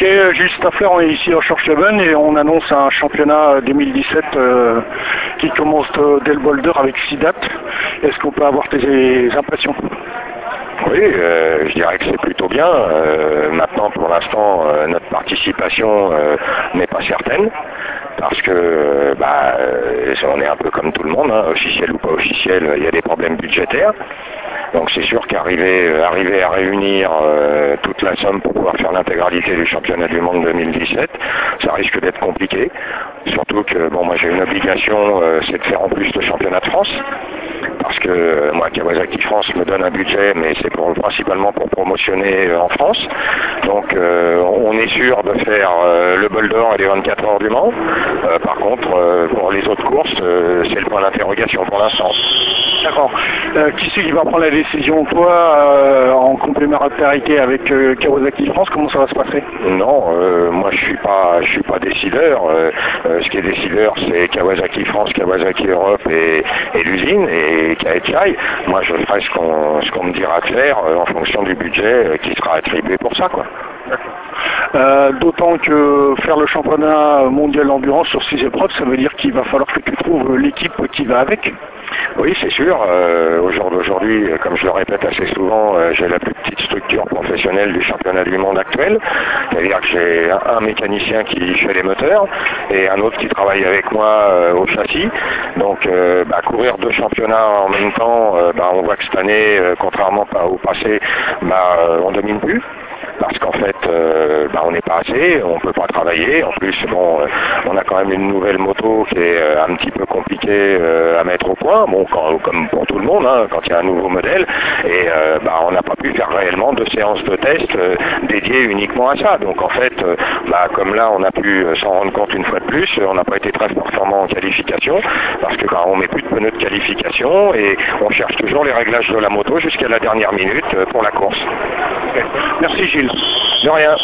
Gilles Staffler, on est ici au Schorschleben et on annonce un championnat 2017 qui commence dès le boulder avec 6 dates. Est-ce qu'on peut avoir tes impressions? Oui, je dirais que c'est plutôt bien. Maintenant, pour l'instant, notre participation n'est pas certaine. Parce que on est un peu comme tout le monde, hein, officiel ou pas officiel, il y a des problèmes budgétaires. Donc c'est sûr qu'arriver à réunir toute la somme pour pouvoir faire l'intégralité du championnat du monde 2017, ça risque d'être compliqué. Surtout que moi j'ai une obligation, c'est de faire en plus le championnat de France. Parce que moi, Kawasaki France me donne un budget, mais c'est principalement pour promotionner en France. Donc on est sûr de faire le bol d'or et les 24 heures du Mans. Par contre, pour les autres courses, c'est le point d'interrogation pour l'instant. D'accord. Qui c'est qui va prendre la décision? Toi, en complémentarité avec Kawasaki France, comment ça va se passer? Non, moi je suis pas décideur. Ce qui est décideur, c'est Kawasaki France, Kawasaki Europe et l'usine et KHI. Moi je ferai ce qu'on me dira de faire en fonction du budget qui sera attribué pour ça, quoi. D'autant que faire le championnat mondial d'endurance sur 6 épreuves, ça veut dire qu'il va falloir que tu trouves l'équipe qui va avec. Oui, c'est sûr. Au jour d'aujourd'hui, comme je le répète assez souvent, j'ai la plus petite structure professionnelle du championnat du monde actuel. C'est-à-dire que j'ai un mécanicien qui fait les moteurs et un autre qui travaille avec moi au châssis. Donc, courir 2 championnats en même temps, on voit que cette année, contrairement au passé, on domine plus. Parce qu'en fait, on n'est pas assez, on ne peut pas travailler. En plus, on a quand même une nouvelle moto qui est un petit peu compliquée à mettre au point, comme pour tout le monde, hein, quand il y a un nouveau modèle. Et on n'a pas pu faire réellement de séances de test dédiées uniquement à ça. Donc en fait, comme là, on a pu s'en rendre compte une fois de plus, on n'a pas été très performant en qualification, parce que on met plus de pneus de qualification et on cherche toujours les réglages de la moto jusqu'à la dernière minute pour la course. Okay. Merci Gilles. De rien.